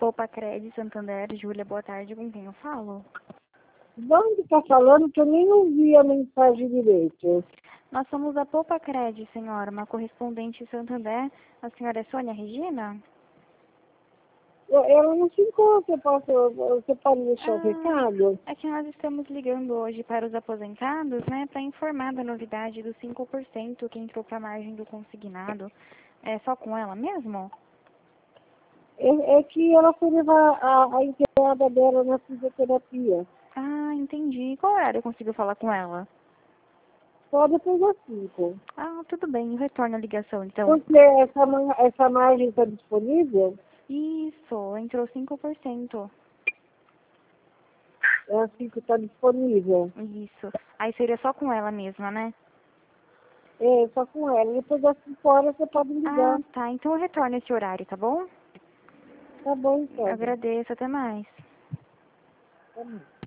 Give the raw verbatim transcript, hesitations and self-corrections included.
Poupa Cred, Santander, Júlia, boa tarde, com quem eu falo? De onde está falando que eu nem ouvi a mensagem direito? Nós somos a Poupa Cred, senhora, uma correspondente Santander. A senhora é Sônia Regina? Eu, ela não se encontra, posso, você pode deixar o Ah, recado? é que nós estamos ligando hoje para os aposentados, né, para informar da novidade do cinco por cento que entrou para a margem do consignado. É só com ela mesmo? É, é que ela foi levar a, a enteada dela na fisioterapia. Ah, entendi. Qual horário eu consigo falar com ela? Só depois das cinco. Ah, tudo bem, eu retorno a ligação então. Porque essa, ma- essa margem está disponível? Isso, entrou cinco por cento. É assim que está disponível. Isso. Aí seria só com ela mesma, né? É, só com ela. Depois das cinco horas você pode Ah, ligar. tá. Então eu retorno esse horário, tá bom? Tá bom, então. Agradeço, até mais. Tá bom.